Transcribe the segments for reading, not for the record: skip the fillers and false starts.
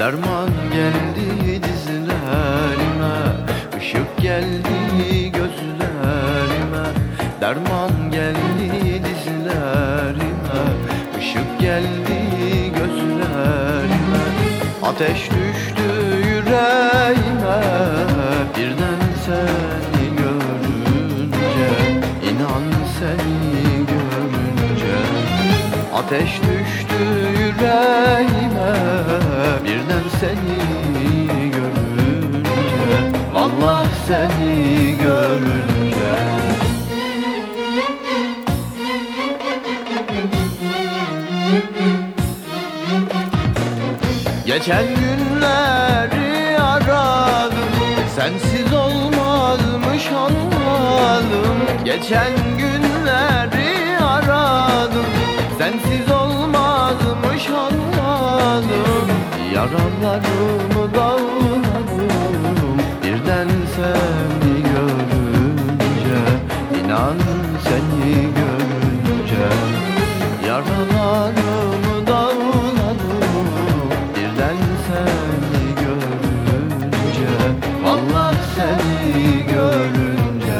Derman geldi dizlerime, ışık geldi gözlerime. Derman geldi dizlerime, ışık geldi gözlerime. Ateş düştü yüreğime, birden seni görünce. İnan seni görünce. Ateş düştü yüreğime, birden seni görünce. Vallahi seni görünce. Geçen günleri aradım, sensiz olmazmış anladım. Geçen günleri aradım, sensiz olmazmış anladım. Yaralarımı dağladım, birden seni görünce. İnan seni görünce. Yaralarımı dağladım, birden seni görünce. Vallahi seni görünce.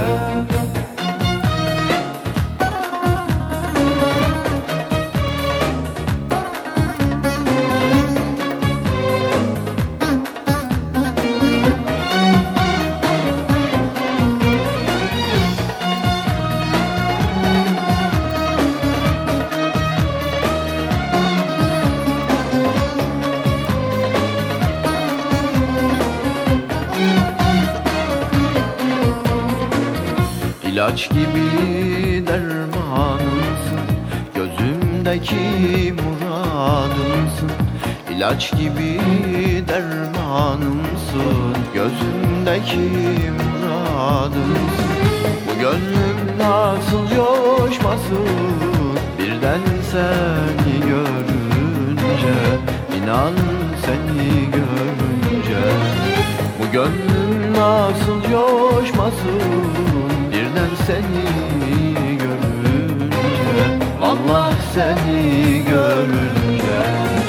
İlaç gibi dermanımsın, gözümdeki muradımsın. İlaç gibi dermanımsın, gözümdeki muradımsın. Bu gönlüm nasıl coşmasın, birden seni görünce. İnan seni görünce. Bu gönlüm nasıl coşmasın, birden seni görünce. Vallahi seni görünce.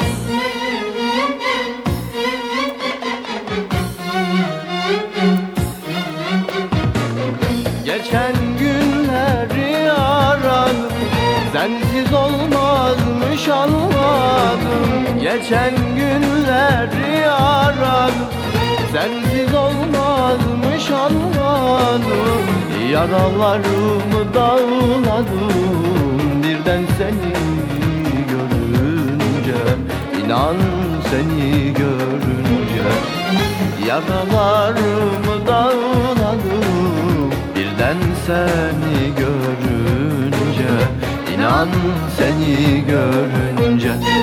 Geçen günleri aradım, sensiz olmazmış anladım. Geçen günleri aradım, sensiz olmazmış anladım. Yaralarımı dağladım, birden seni görünce. İnan seni görünce. Yaralarımı dağladım, birden seni görünce. İnan seni görünce.